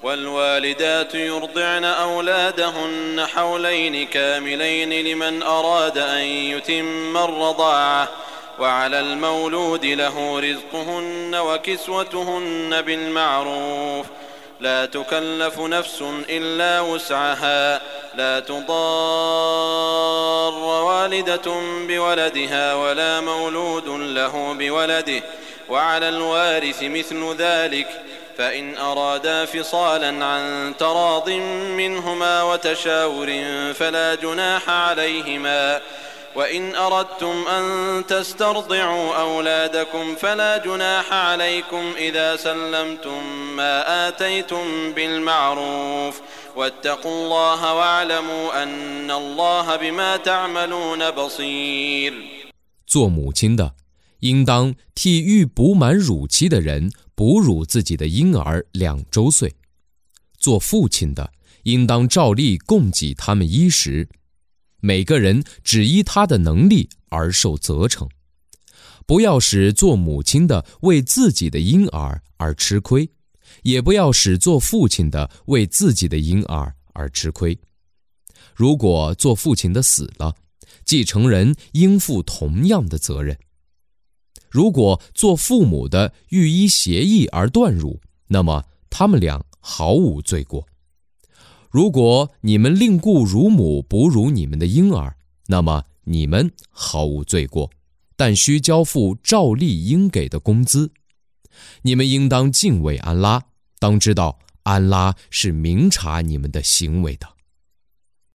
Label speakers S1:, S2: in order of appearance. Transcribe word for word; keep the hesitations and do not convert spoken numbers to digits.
S1: والوالدات يرضعن أولادهن حولين كاملين لمن أراد أن يتم الرضاعة وعلى المولود له رزقهن وكسوتهن بالمعروف لا تكلف نفس إلا وسعها لا تضار والدة بولدها ولا مولود له بولده وعلى الوارث مثل ذلك فإن أرادا فصالا عن تراض منهما وتشاور فلا جناح عليهما وإن أردتم أن تسترضعوا أولادكم فلا جناح عليكم إذا سلمتم ما آتيتم بالمعروف واتقوا الله واعلموا أن الله بما تعملون بصير。
S2: 做母亲的应当替欲补满乳期的人哺乳自己的婴儿两周岁，做父亲的应当照例供给他们衣食，每个人只依他的能力而受责成，不要使做母亲的为自己的婴儿而吃亏，也不要使做父亲的为自己的婴儿而吃亏。如果做父亲的死了，继承人应负同样的责任。如果做父母的欲依协议而断乳，那么他们俩毫无罪过。如果你们另雇乳母哺乳你们的婴儿，那么你们毫无罪过，但需交付照例应给的工资。你们应当敬畏安拉，当知道安拉是明察你们的行为的。